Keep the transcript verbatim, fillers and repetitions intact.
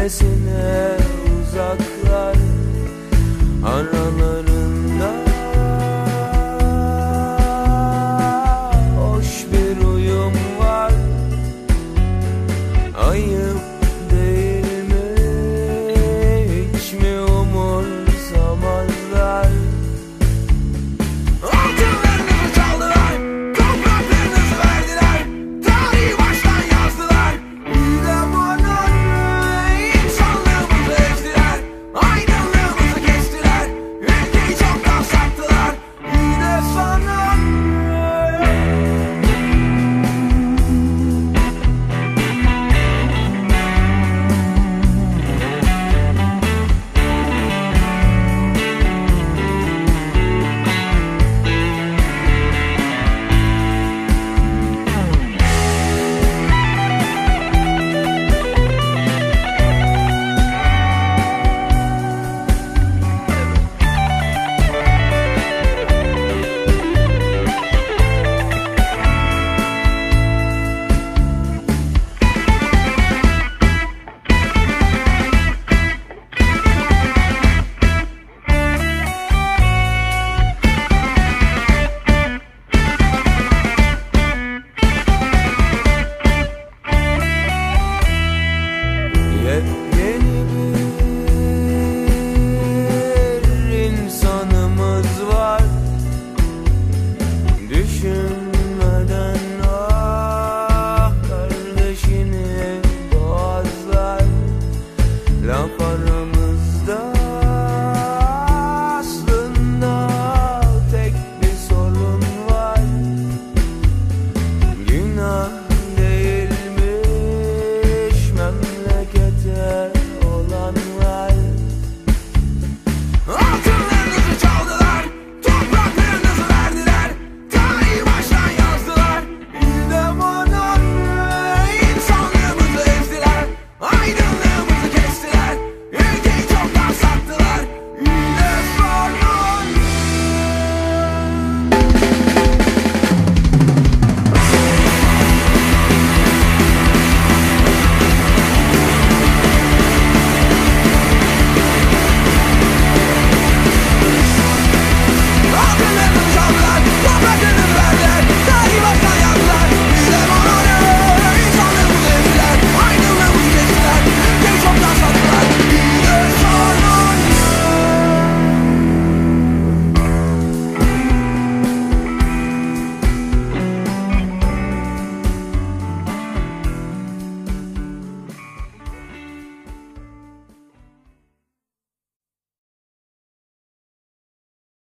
öylesine uzaklar aralarında. Hoş bir uyum var, ayıp değil mi? Hiç mi umursamazlar? Altınlarınızı çaldılar, topraklarınızı verdiler, tarihi baştan yazdılar. Yine bana insanlığımızı ezdiler, aydınlığımızı kestiler, ülkeyi çoktan sattılar. Yine sana yepyeni bir insanımız var. Düşünmeden ah kardeşini boğazlar, laf ara